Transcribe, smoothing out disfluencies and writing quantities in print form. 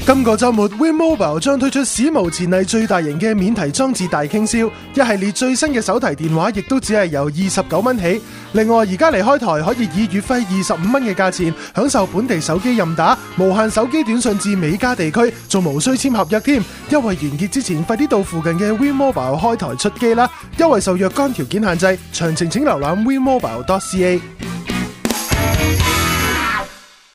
今個週末 Win Mobile 將推出史無前例最大型嘅免提裝置大傾銷，一系列最新嘅手提電話亦都只係由29蚊起。另外而家嚟開台可以以月費25蚊嘅價錢享受本地手機任打，無限手機短信至美加地區，仲無需簽合約添。優惠完結之前快啲到附近嘅 Win Mobile 開台出機啦！優惠受若干條件限制，詳情請瀏覽 winmobile.ca。